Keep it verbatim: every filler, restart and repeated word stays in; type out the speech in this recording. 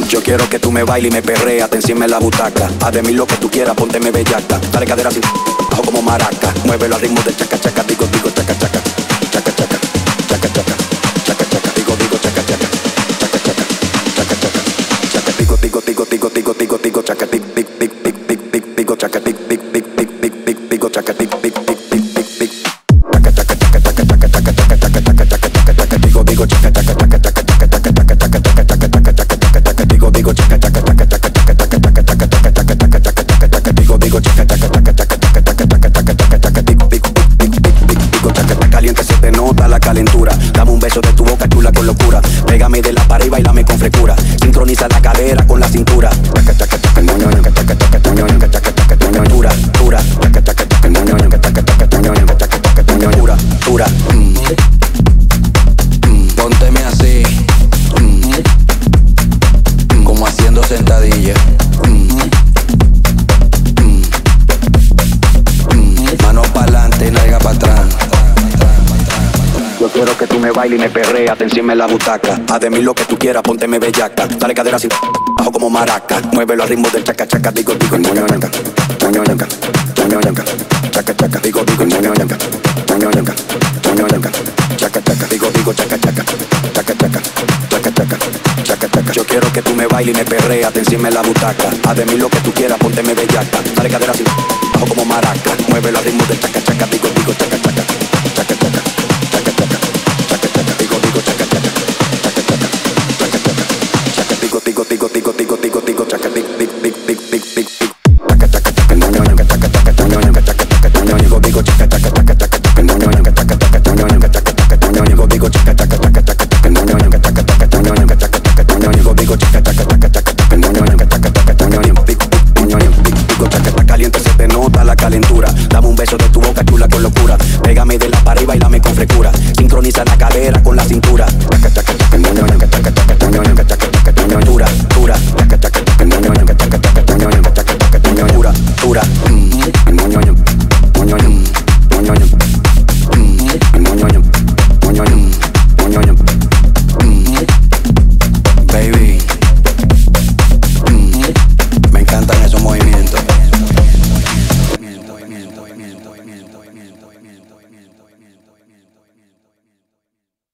Yo quiero que tú me bailes y me perreas, te encima en la butaca. Haz de mí lo que tú quieras, pónteme bellaca. Dale cadera sin bajo como maraca. Muévelo al ritmo del chaca chaca, digo digo chaca chaca. Chaca chaca, chaca chaca, chaca chaca, digo digo chaca chaca. Chaca chaca, chaca chaca, chaca digo digo digo digo digo digo digo chaca tic tic tic tic tic tic digo chaca tic tic tic tic tic tic digo chaca tic tic tic tic tic tic. Chaca chaca chaca chaca chaca chaca chaca chaca chaca chaca chaca chaca digo digo chaca chaca chaca chaca chaca chaca chaca chaca chaca chaca chaca chaca digo digo chaca chaca chaca chaca chaca chaca chaca chaca chaca chaca chaca chaca chaca digo digo chaca chaca chaca chaca chaca chaca chaca chaca chaca chaca digo digo digo chaca chaca caliente se te nota la calentura. Dame un beso de tu boca chula con locura. Pégame de la pared y bailame con frescura. Sincroniza la cadera con la cintura. Chaca chaca chaca ñoño chaca chaca chaca ñoño chaca chaca chaca ñoño dura dura chaca chaca chaca ñoño chaca chaca chaca ñoño chaca chaca chaca ñoño dura dura. Pónteme así, mm. como haciendo sentadilla, mm. mm. mano pa'lante, nalga pa' atrás. Yo quiero que tú me bailes y me perreas, te encima en la butaca. Haz de mí lo que tú quieras, pónteme bellaca. Dale cadera sin bajo como maraca. Muévelo al ritmo del chaca chaca, digo digo ñoño ñanca, ñoño ñanca, ñoño ñanca, chaca chaca, digo digo ñoño ñanca, ñoño ñanca, ñoño ñanca, chaca chaca, digo digo chaca chaca, chaca chaca, chaca chaca, chaca chaca. Yo quiero que tú me bailes y me perreas, te encima en la butaca. Haz de mí lo que tú quieras, pónteme bellaca. Dale cadera sin bajo como maraca. Muévelo al ritmo del chaca chaca, digo digo chaca chaca, chaca chaca, chaca chaca, chaca chaca, digo digo chaca chaca, chaca chaca, chaca chaca, chaca digo digo digo digo digo digo digo chaca tic tic tic tic tic tic tic. Chaca chaca chaca ñoño ñanca chaca chaca ñoño ñanca chaca chaca ñoño digo digo chaca chaca chaca chaca ñoño ñanca chaca chaca ñoño ñanca chaca chaca ñoño digo digo chaca chaca chaca chaca ñoño ñanca chaca chaca ñoño ñanca chaca chaca ñoño digo digo chaca chaca chaca chaca ñoño ñanca chaca chaca ñoño digo digo digo chaca chaca caliente se te nota la calentura. Dame un beso de tu boca chula con locura. Pégame de la pared y bailame con frescura. Sincroniza la cadera con la cintura. Chaca chaca